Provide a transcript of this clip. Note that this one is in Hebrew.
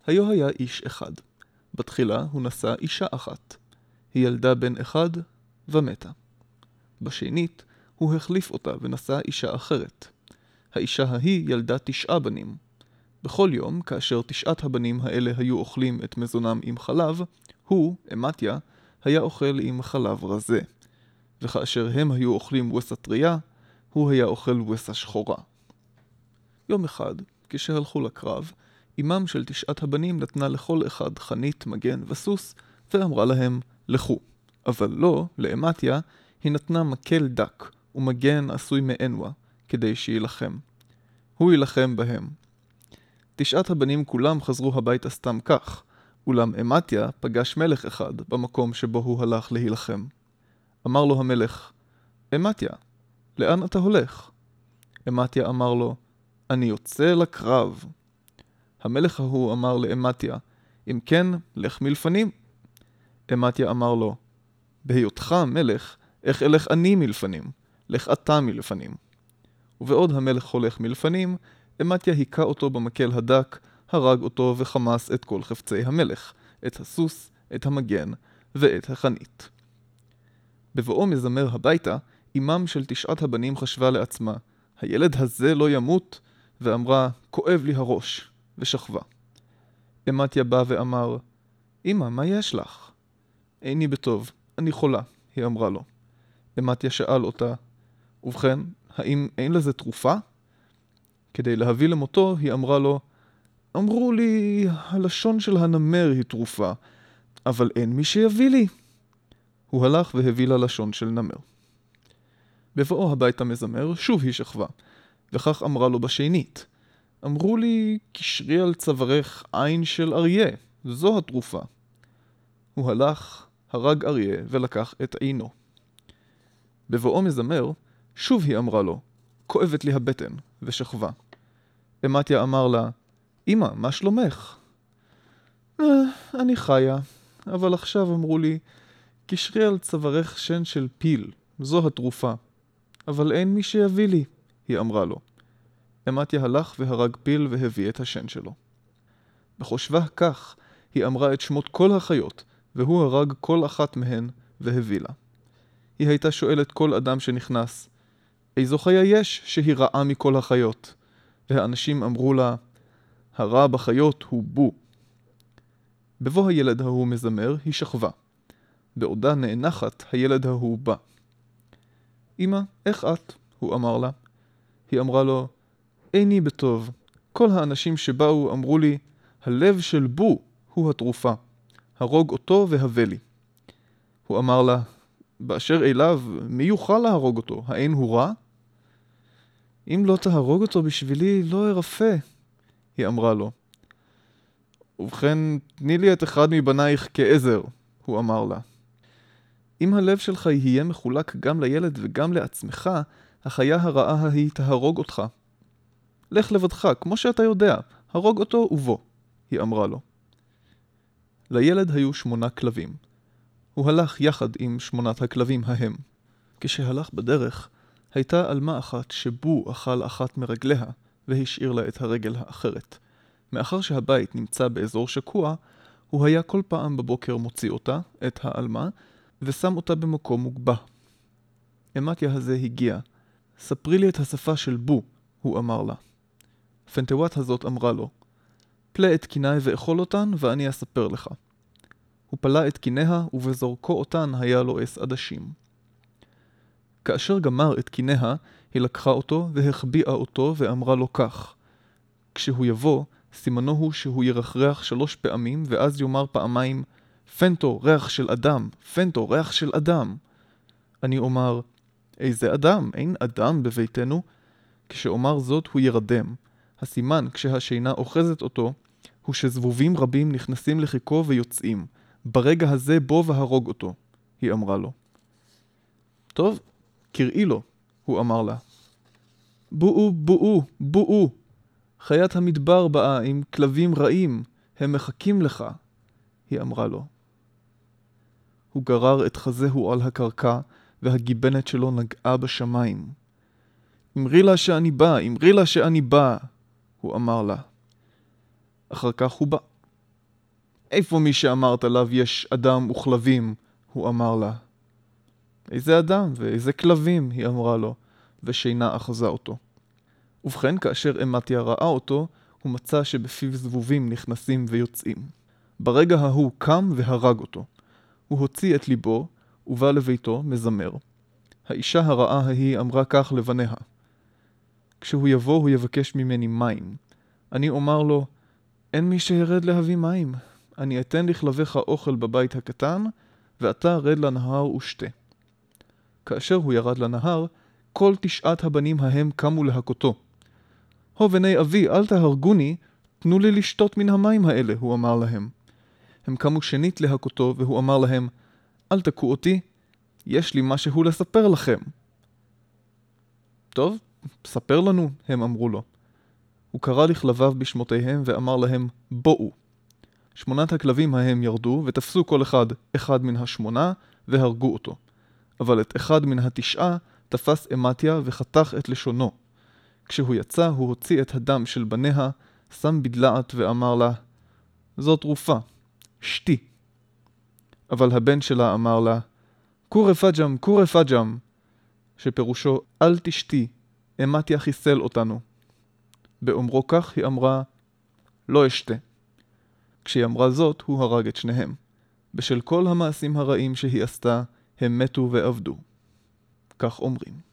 היה איש אחד. בתחילה הוא נשא אישה אחת. היא ילדה בן אחד ומתה. בשנית הוא החליף אותה ונשא אישה אחרת. האישה ההיא ילדה 9 בנים. בכל יום, כאשר 9 הבנים האלה היו אוכלים את מזונם עם חלב, הוא, אמתיה, היה אוכל עם חלב רזה. וכאשר הם היו אוכלים וסה טריה, הוא היה אוכל וסה שחורה. יום אחד, כשהלכו לקרב, אמם של 9 הבנים נתנה לכל אחד חנית, מגן וסוס, ואמרה להם, לכו. אבל לא, לאמתיה, היא נתנה מקל דק ומגן עשוי מאנווה, כדי שילחם. הוא ילחם בהם. 9 הבנים כולם חזרו הביתה סתם כך, אולם אמתיה פגש מלך אחד במקום שבו הוא הלך להילחם. אמר לו המלך, אמתיה, לאן אתה הולך? אמתיה אמר לו, אני יוצא לקרב. המלך ההוא אמר לאמתיה, אם כן, לך מלפנים. אמתיה אמר לו, בהיותך מלך, איך אלך אני מלפנים? לך אתה מלפנים. ובעוד המלך הולך מלפנים, אמתיה היכה אותו במקל הדק, הרג אותו וחמס את כל חפצי המלך, את הסוס, את המגן ואת החנית. בבואו מזמר הביתה, אמם של 9 הבנים חשבה לעצמה, הילד הזה לא ימות, ואמרה, כואב לי הראש, ושכבה. אמתיה בא ואמר, אמא, מה יש לך? איני בטוב, אני חולה, היא אמרה לו. אמתיה שאל אותה, ובכן, האם אין לזה תרופה? כדי להביא למותו, היא אמרה לו, אמרו לי, הלשון של הנמר היא תרופה, אבל אין מי שיביא לי. הוא הלך והביא לה לשון של נמר. בבואו הביתה מזמר, שוב היא שכבה, וכך אמרה לו בשנית, אמרו לי, קשרי על צווארך עין של אריה, זו התרופה. הוא הלך, הרג אריה ולקח את עינו. בבואו מזמר, שוב היא אמרה לו, כואבת לי הבטן, ושכבה. אמתיה אמר לה, אמא, מה שלומך? אני חיה, אבל עכשיו אמרו לי, קשרי על צווארך שן של פיל, זו התרופה. אבל אין מי שיביא לי, היא אמרה לו. אמתיה הלך והרג פיל והביא את השן שלו. בחושבה כך, היא אמרה את שמות כל החיות, והוא הרג כל אחת מהן והביא לה. היא הייתה שואלת כל אדם שנכנס, איזו חיה יש שהיא רעה מכל החיות? והאנשים אמרו לה, הרע בחיות הוא בו. בבוא הילד ההוא מזמר, היא שכבה. בעודה נאנחת, הילד ההוא בא. אמא, איך את? הוא אמר לה. היא אמרה לו, איני בטוב. כל האנשים שבאו אמרו לי, הלב של בו הוא התרופה. הרוג אותו והבא לי. הוא אמר לה, באשר אליו, מי יוכל להרוג אותו? האין הוא רע? אם לא תהרוג אותו בשבילי, לא ארפה, היא אמרה לו. ובכן, תני לי את אחד מבנייך כעזר, הוא אמר לה. אם הלב שלך יהיה מחולק גם לילד וגם לעצמך, החיה הרעה ההיא תהרוג אותך. לך לבדך, כמו שאתה יודע, הרוג אותו ובוא, היא אמרה לו. לילד היו 8 כלבים. הוא הלך יחד עם 8 הכלבים ההם. כשהלך בדרך, הייתה אלמה אחת שבו אכל אחת מרגליה, והשאיר לה את הרגל האחרת. מאחר שהבית נמצא באזור שקוע, הוא היה כל פעם בבוקר מוציא אותה, את האלמה, ושם אותה במקום מוגבה. אמתיה הזה הגיע. ספרי לי את השפה של בו, הוא אמר לה. פנטוואט הזאת אמרה לו, פלה את קינאי ואכול אותן ואני אספר לך. הוא פלה את קיניה ובזורקו אותן היה לו 10 עדשים. כאשר גמר את קיניה, היא לקחה אותו והחביאה אותו ואמרה לו כך. כשהוא יבוא, סימנו הוא שהוא ירחרח 3 פעמים ואז יאמר פעמיים, פנטו, ריח של אדם, פנטו, ריח של אדם. אני אומר, איזה אדם? אין אדם בביתנו? כשאומר זאת הוא ירדם. הסימן כשהשינה אוחזת אותו, הוא שזבובים רבים נכנסים לחיקו ויוצאים. ברגע הזה בוא והרוג אותו, היא אמרה לו. טוב, קראי לו, הוא אמר לה. בואו, בואו, בואו. חיית המדבר באה עם כלבים רעים, הם מחכים לך, היא אמרה לו. הוא גרר את חזהו על הקרקע, והגיבנת שלו נגעה בשמיים. אמרי לה שאני בא, אמרי לה שאני בא, הוא אמר לה. אחר כך הוא בא. איפה מי שאמרת עליו יש אדם וכלבים? הוא אמר לה. איזה אדם ואיזה כלבים? היא אמרה לו, ושינה אחזה אותו. ובכן, כאשר אמתיה ראה אותו, הוא מצא שבפיו זבובים נכנסים ויוצאים. ברגע ההוא קם והרג אותו. הוא הוציא את ליבו, ובא לביתו מזמר. האישה הרעה ההיא אמרה כך לבניה. כשהוא יבוא הוא יבקש ממני מים. אני אומר לו, אין מי שירד להביא מים. אני אתן לכלביך אוכל בבית הקטן, ואתה רד לנהר ושתה. כאשר הוא ירד לנהר, כל 9 הבנים ההם קמו להכותו. הו בני אבי, אל תהרגוני, תנו לי לשתות מן המים האלה, הוא אמר להם. הם קמו שנית להכותו, והוא אמר להם, אל תכו אותי, יש לי משהו לספר לכם. טוב, ספר לנו, הם אמרו לו. הוא קרא לכלביו בשמותיהם ואמר להם, בואו. 8 הכלבים ההם ירדו ותפסו כל אחד מן 8 והרגו אותו. אבל את אחד מן 9 תפס אמתיה וחתך את לשונו. כשהוא יצא הוא הוציא את הדם של בניה, שם בדלעת ואמר לה, זו תרופה, שתי. אבל הבן שלה אמר לה, קורא פג'ם, שפירושו אל תשתי, אמתיה חיסל אותנו. באומרו כך היא אמרה, לא אשתה. כשהיא אמרה זאת, הוא הרג את שניהם. בשל כל המעשים הרעים שהיא עשתה, הם מתו ועבדו. כך אומרים.